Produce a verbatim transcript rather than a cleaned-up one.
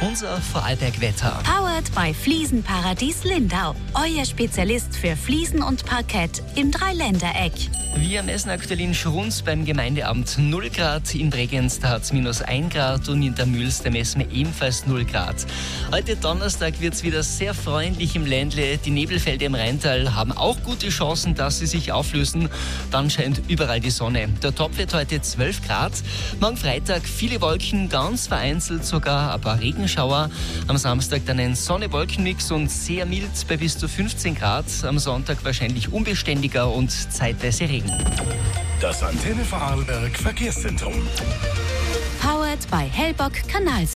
Unser Vorarlberg-Wetter. Powered by Fliesenparadies Lindau. Euer Spezialist für Fliesen und Parkett im Dreiländereck. Wir messen aktuell in Schrunz beim Gemeindeamt null Grad, in Bregenz da hat es minus ein Grad und in der Mühls da messen wir ebenfalls null Grad. Heute Donnerstag wird es wieder sehr freundlich im Ländle. Die Nebelfelder im Rheintal haben auch gute Chancen, dass sie sich auflösen. Dann scheint überall die Sonne. Der Top wird heute zwölf Grad. Morgen Freitag viele Wolken, ganz vereinzelt sogar ein paar Regenschauer. Am Samstag dann ein Sonne-Wolken-Mix und sehr mild bei bis zu fünfzehn Grad. Am Sonntag wahrscheinlich unbeständiger und zeitweise Regen. Das Antenne Vorarlberg Verkehrszentrum. Powered by Hellbock Kanal.